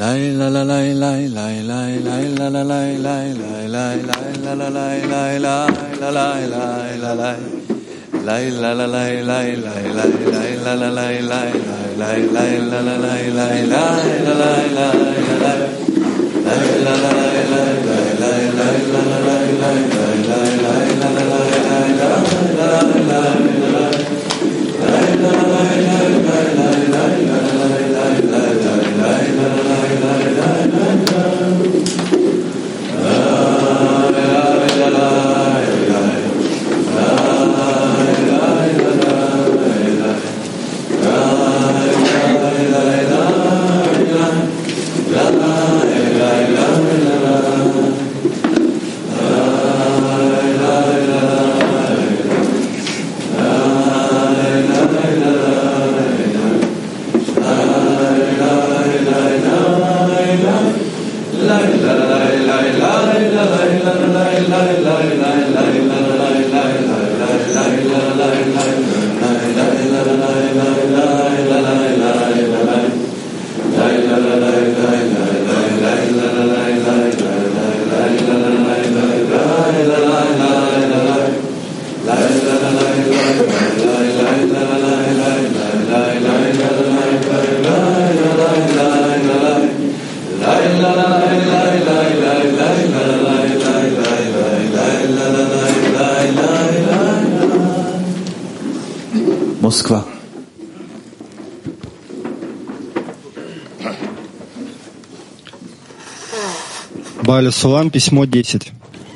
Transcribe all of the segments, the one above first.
Москва. Бааля Сулам, письмо 10.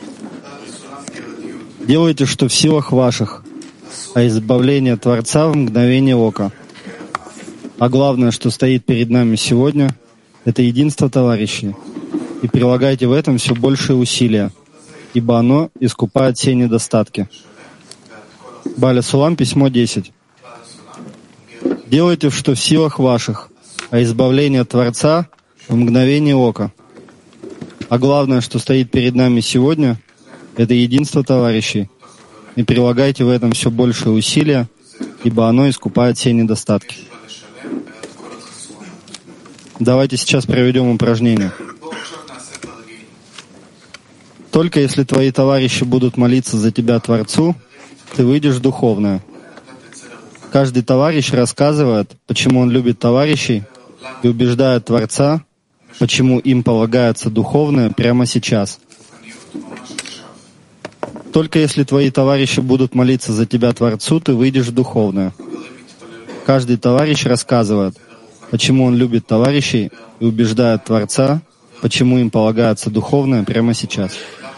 Делайте, что в силах ваших, а избавление Творца в мгновение ока. А главное, что стоит перед нами сегодня, это единство товарищей. И прилагайте в этом все большие усилия, ибо оно искупает все недостатки. Бааля Сулам, письмо 10. Делайте, что в силах ваших, а избавление Творца в мгновение ока. А главное, что стоит перед нами сегодня, это единство товарищей. И прилагайте в этом все большие усилия, ибо оно искупает все недостатки. Давайте сейчас проведем упражнение. Только если твои товарищи будут молиться за тебя Творцу, ты выйдешь в духовное. Каждый товарищ рассказывает, почему он любит товарищей, и убеждает Творца, почему им полагается духовное прямо сейчас. Только если твои товарищи будут молиться за тебя Творцу, ты выйдешь в духовное. Каждый товарищ рассказывает, почему он любит товарищей, и убеждает Творца, почему им полагается духовное прямо сейчас.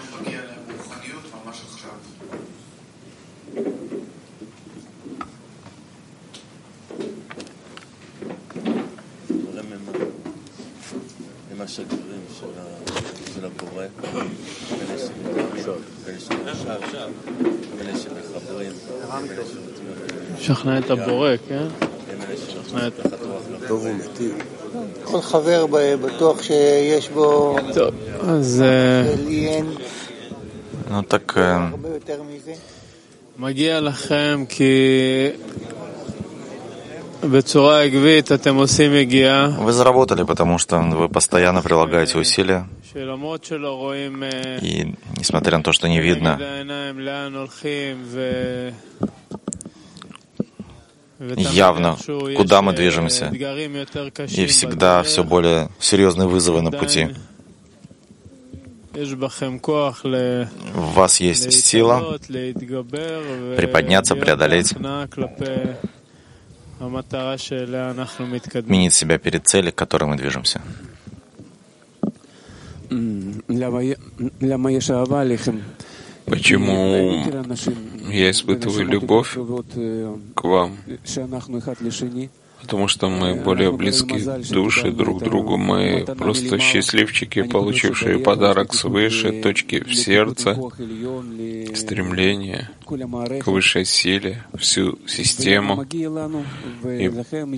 שכנע את הבורא, כן? שכנע את כל חבר בטוח שיש בו עליין הרבה יותר מזה. מגיע לכם כי בצורה עקבית אתם עושים יגיעה. Вы заработали, потому что вы постоянно прилагаете усилия. И несмотря на то, что не видно явно, куда мы движемся, и всегда все более серьезные вызовы на пути. В вас есть сила приподняться, преодолеть, изменить себя перед целью, к которой мы движемся. Почему я испытываю любовь к вам? Потому что мы более близки души друг к другу. Мы просто счастливчики, получившие подарок свыше, точки в сердце, стремление к высшей силе, всю систему. И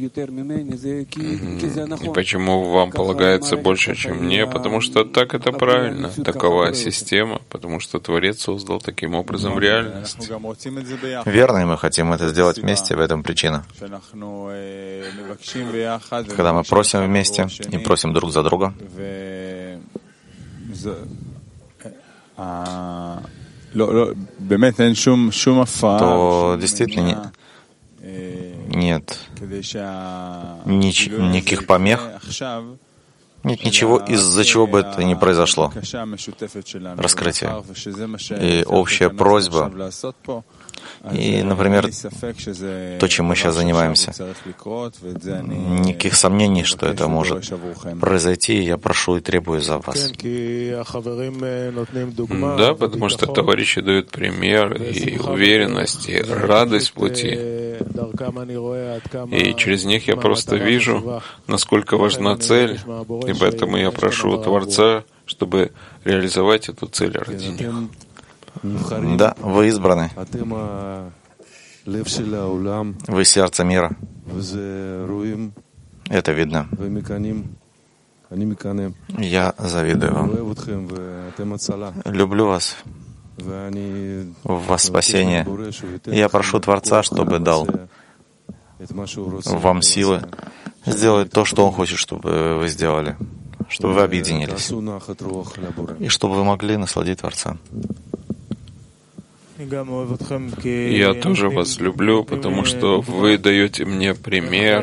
почему вам полагается больше, чем мне? Потому что так это правильно. Такова система, потому что Творец создал таким образом реальность. Верно, и мы хотим это сделать вместе, в этом причина. когда мы просим вместе и просим друг за друга, то действительно нет никаких помех, нет ничего, из-за чего бы это ни произошло. Раскрытие. И общая просьба. И, например, то, чем мы сейчас занимаемся. Никаких сомнений, что это может произойти, я прошу и требую за вас. Да, потому что товарищи дают пример и уверенность, и радость в пути. И через них я просто вижу, насколько важна цель, и поэтому я прошу у Творца, чтобы реализовать эту цель ради них. Да, вы избраны. Вы сердце мира. Это видно. Я завидую вам. Люблю вас. В вас спасение. Я прошу Творца, чтобы дал вам силы сделать то, что Он хочет, чтобы вы сделали, чтобы вы объединились, и чтобы вы могли насладить Творца. Я тоже вас люблю, потому что вы даете мне пример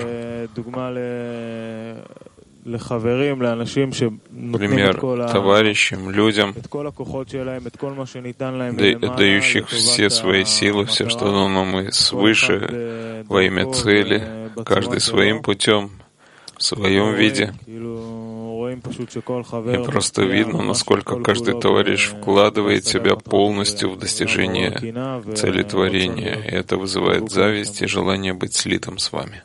товарищам, людям, дающих все свои силы, все, что дано нам свыше, во имя цели, каждый своим путем, в своем виде. И просто видно, насколько каждый товарищ вкладывает себя полностью в достижение цели творения. И это вызывает зависть и желание быть слитым с вами.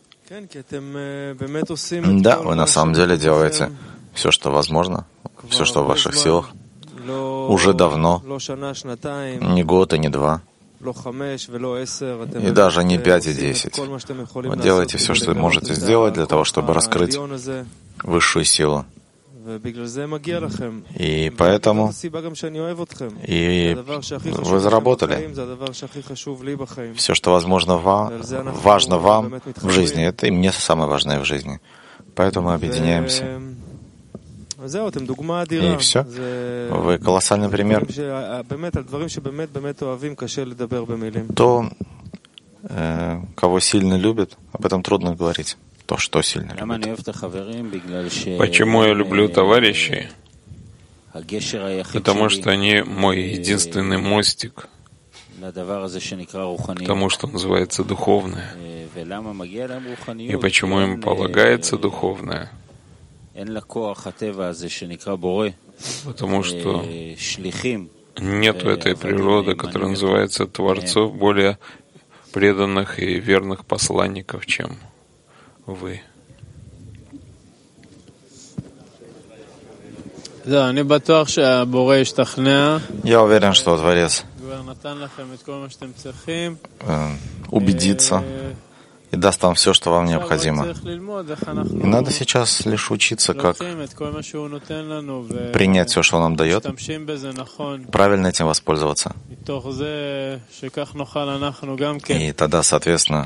Да, вы на самом деле делаете все, что возможно, все, что в ваших силах. Уже давно, не год и не два, и даже не 5 и 10. Вы делаете все, что можете сделать для того, чтобы раскрыть высшую силу. И поэтому и вы заработали. Все, что возможно важно вам в жизни, это и мне самое важное в жизни. Поэтому мы объединяемся. И все. Вы колоссальный пример. То, кого сильно любят, об этом трудно говорить. То, что сильно любят. Почему я люблю товарищей? Потому что они мой единственный мостик к тому, что называется духовное. И почему им полагается духовное? Потому что нету этой природы, которая называется Творцов, более преданных и верных посланников, чем вы. Я уверен, что Творец убедится и даст вам все, что вам необходимо. И надо сейчас лишь учиться, как принять все, что Он нам дает, правильно этим воспользоваться. И тогда, соответственно,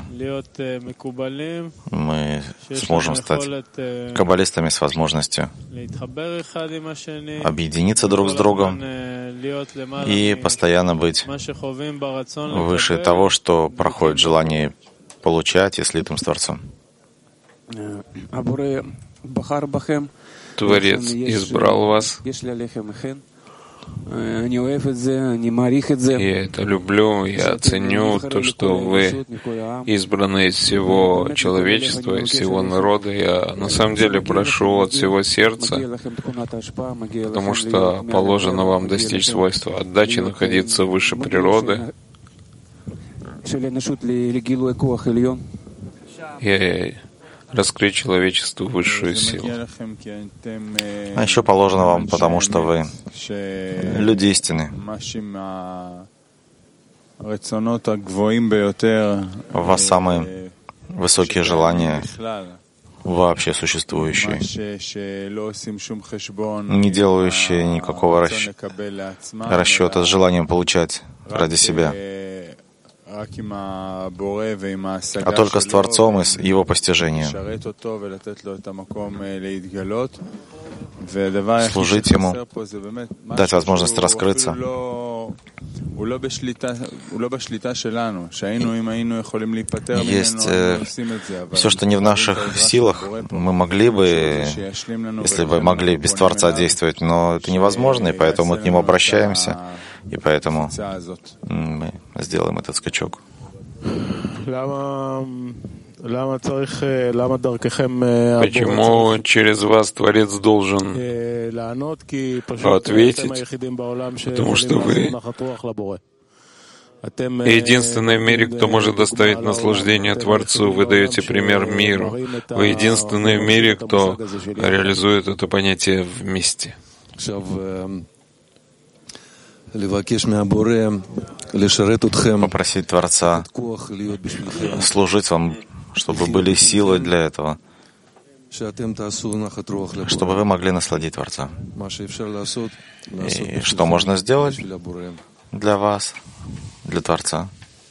мы сможем стать каббалистами с возможностью объединиться друг с другом и постоянно быть выше того, что проходит желание получать и слитым с Творцом. Творец избрал вас. Я это люблю, я ценю то, что вы избраны из всего человечества, из всего народа. Я на самом деле прошу от всего сердца, потому что положено вам достичь свойства отдачи, находиться выше природы. И раскрыть человечеству высшую силу. А еще положено вам, потому что вы люди истины. У вас самые высокие желания, вообще существующие, не делающие никакого расчета с желанием получать ради себя. а только с Творцом и с Его постижением. Служить Ему, дать возможность раскрыться. Есть все, что не в наших силах. Мы могли бы, если бы могли без Творца действовать, но это невозможно, и поэтому мы к Нему обращаемся, и поэтому мы сделаем этот скачок. Почему через вас Творец должен ответить? Потому что вы единственный в мире, кто может доставить наслаждение Творцу. Вы даете пример миру. Вы единственный в мире, кто реализует это понятие вместе. Попросить Творца служить вам, чтобы были силы для этого, чтобы вы могли насладить Творца. И что можно сделать для вас, для Творца?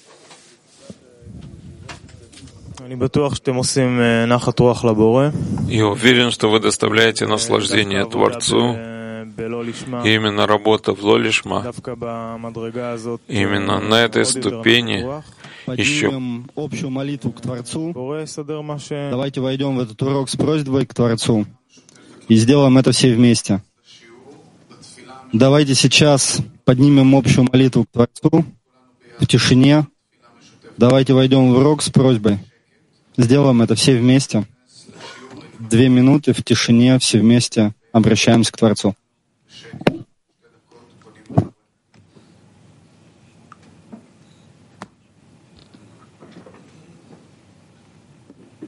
Я уверен, что вы доставляете наслаждение Творцу. И именно работа в Лолишма, именно на этой ступени еще общую молитву к Творцу. Давайте войдем в этот урок с просьбой к Творцу и сделаем это все вместе. Давайте сейчас поднимем общую молитву к Творцу в тишине. Давайте войдем в урок с просьбой. Сделаем это все вместе. 2 минуты в тишине, все вместе обращаемся к Творцу.